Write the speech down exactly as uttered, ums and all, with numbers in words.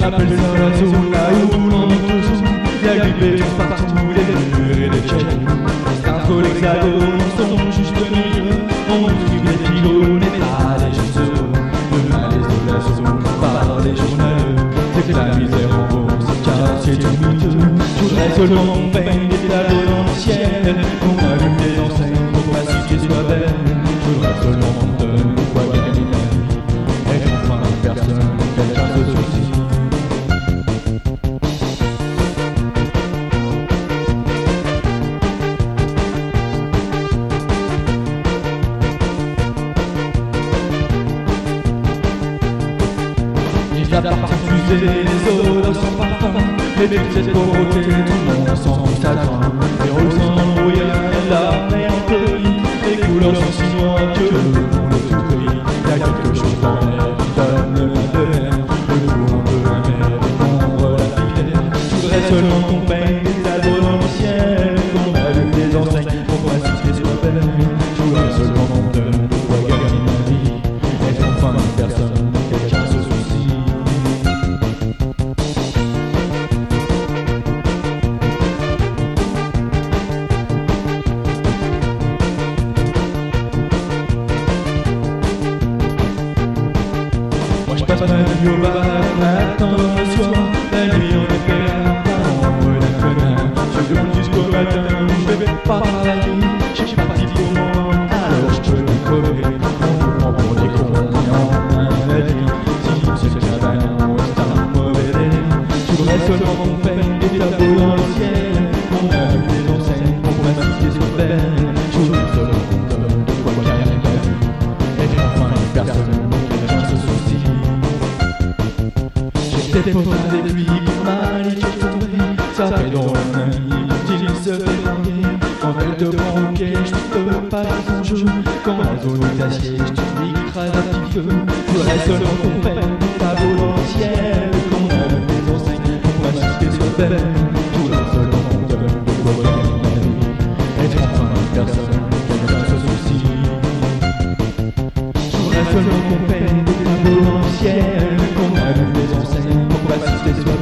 appelle ça la zone, là où l'on tous. Y'a du béton partout, les murs et les chaises. Entre l'hexagone, on son juste milieu. On distribue les pylônes et pas les juste heureux. Le malaise de la zone par les journaux. C'est que la misère en vaut, c'est car c'est tout miteux. Je voudrais seulement qu'on peigne des tableaux dans le ciel. Qu'on allume des enseignes pour que la cité soit belle. Je voudrais seulement qu'on donne de quoi gagner la vie. Et qu'enfin personne, quelqu'un se soucie. Les appartements fusés, les odeurs sans parfum. Les petites pauvretés, tout le monde s'en fout à train. Les rôles sans brouillard, la mélancolie. Les couleurs sont si noires que le monde tout brille. Y'a quelque chose dans l'air qui donne le mal de l'air. Le goût un peu amer, défendre la filière. Je voudrais seulement qu'on peigne des tableaux dans le ciel. Qu'on allume des enseignes pour que la cité soit belle. Je voudrais seulement qu'on donne de quoi gagner ma vie. Et qu'enfin personne, quelqu'un se soucie. Je passe ma vie au bar, attendre le soir. La nuit en effet, parent d'un connard. Je gueule jusqu'au matin, je vais pas par la nuit. Je suis parti pour moi, alors je peux me crever. On me prend pour des cons, et en maladie. Si c'est le cabanon, c'est un mauvais délai. Je voudrais seulement qu'on peigne des tableaux dans le ciel. Qu'on allume des enseignes pour que ma cité soit belle. Je voudrais seulement qu'on donne de quoi gagner la vie. Et qu'enfin personne, quelqu'un se soucie. J'étais pauvre depuis pour ma lit est tombée. Ça fait donc un ami quand il se fait marier. Quand elle te prend au piège, tu peux pas faire son jeu. Quand la zone est assiège, tu lui crades un petit feu. Je voudrais seulement qu'on peigne des tableaux dans le ciel. Qu'on allume des enseignes pour que la cité soit belle. Je voudrais seulement qu'on donne de quoi gagner la vie. Et qu'enfin personne, quelqu'un se soucie. Je voudrais seulement qu'on peigne des tableaux dans le ciel. Qu'on allume des enseignes pour que la cité soit